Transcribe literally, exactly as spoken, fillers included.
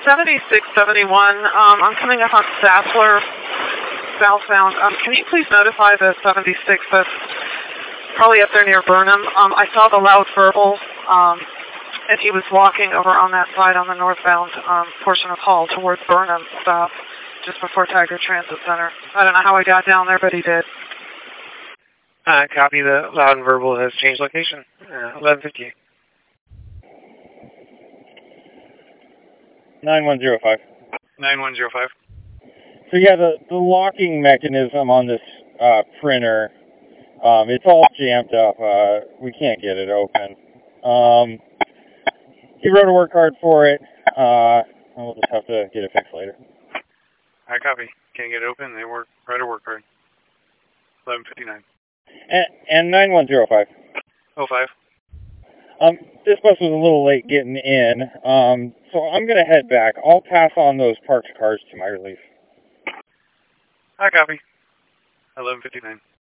seventy-six seventy-one, um, I'm coming up on Sassler, southbound. Um, can you please notify the seventy-six that's probably up there near Burnham? Um, I saw the loud verbal, um, and he was walking over on that side on the northbound um, portion of Hall towards Burnham stop, just before Tiger Transit Center. I don't know how he got down there, but he did. Uh, copy. The loud and verbal has changed location. Uh, eleven fifty. nine one zero five. nine one zero five. So yeah, the, the locking mechanism on this uh, printer, um, it's all jammed up. Uh, we can't get it open. Um, he wrote a work card for it. Uh, and we'll just have to get it fixed later. I copy. Can't get it open. They work. Write a work card. eleven fifty-nine. And, and nine one zero five. oh five. Um, this bus was a little late getting in, um, so I'm going to head back. I'll pass on those parked cars to my relief. I copy. eleven fifty-nine.